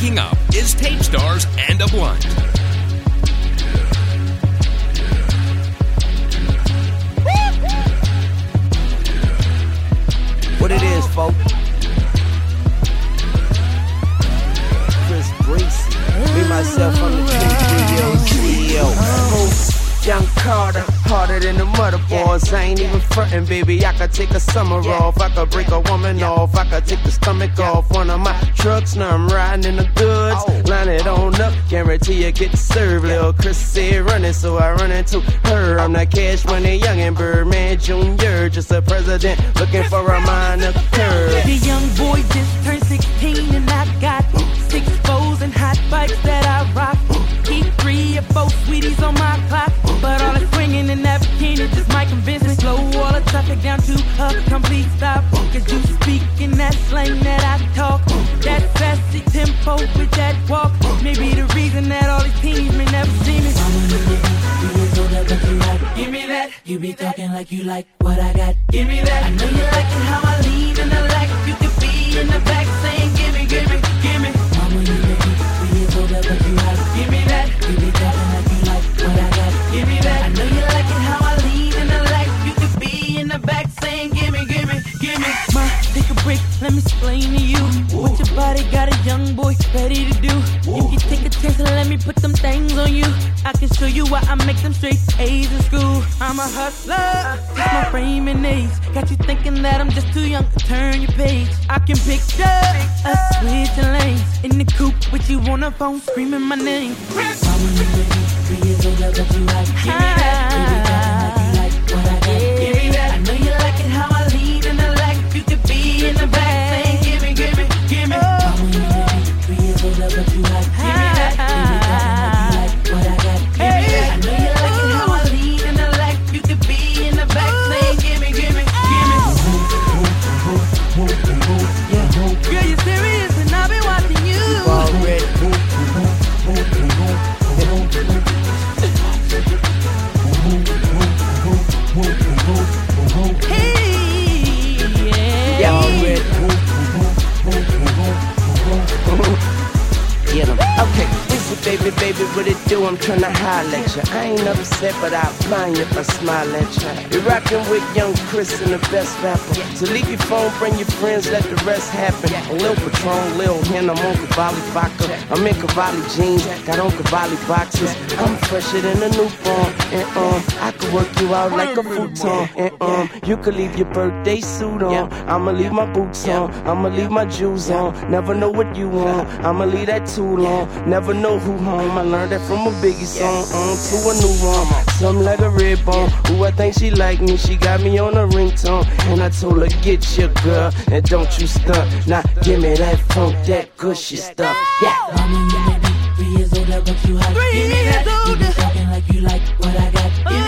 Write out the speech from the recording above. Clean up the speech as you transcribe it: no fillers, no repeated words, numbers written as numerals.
Waking Up is Tape Stars and a Blunt. What it is, folks? Chris Breezy. Me, myself, I'm the CEO. Young Carter, harder than the mother boys. I ain't even frontin', baby. I could take a summer off. I could break a woman off. I could take the stomach off one of my trucks. Now I'm riding in the goods. Line it on up, guarantee you get served. Lil' Chris said running, so I run into her. I'm that Cash Money youngin' Birdman Jr., just a president looking for a minor curve. The young boy just turned 16 and I got 6 foes and hot bikes that I rock. Keep 3 or 4 sweeties on my clock, but all the swinging in that bikini just might convince me. Slow all the traffic down to a complete stop, cause you speak in that slang that I talk. That sassy tempo with that walk may be the reason that all these teens may never see me. Give me that. You be talking like you like what I got. Give me that. I know you like it how I lean in the lack. You could be in the back saying give me, give me, give me. Mama, you make me 3 years older, but you like. Give me that. You be talking like you like what I got. Give me that. I know you like it how I lean in the lack. You could be in the back saying give me, give me, give me. Ma, take a break, let me explain to you what your body got a young boy ready to do. You can take a chance and let me put them things on you. I can show you why I make them straight A's in school. I'm a hustler, just my frame and age got you thinking that I'm just too young to turn your page. I can picture us switching lanes in the coupe with you on the phone screaming my name. Mama, you may be 3 years older, but you like. Give me that. You be talking like you like what I got. Give me that. I know you like it how I lead in the lack. You could be in the back saying give me, give me, give me. Mama, you may be 3 years older, but you like. Give me that. You be talking like you like what I got. Give me that. I know you like it how I lead in the lack. You could be in the back saying give me, give me, give me. Yeah. Girl, you serious and I've been watching you. Already. Hey, yeah. Yeah, already. Get 'em. Okay, baby, baby, what it do? I'm tryna holler at you. I ain't upset, but I'll blind you if I smile at you. You're rockin' with young Chris and the best rapper. So leave your phone, bring your friends, let the rest happen. A Lil Patron, Lil Hen, I'm on Cavalli vodka. I'm in Cavalli jeans, got on Cavalli boxes. I'm fresher than a newborn, and I could work you out like a futon. And you could leave your birthday suit on. I'ma leave my boots on. I'ma leave my jewels on. Never know what you want. I'ma leave that too long. Never know who home. I learned that from a Biggie song to a new one. Something like a red bone. Ooh, I think she like me. She got me on a ringtone. And I told her, get your girl and don't you stunt. Now give me that funk, that gushy stuff. Yeah. Mama, you may be 3 years older, but you hot. Give me that. You be talking like you like what I got. Give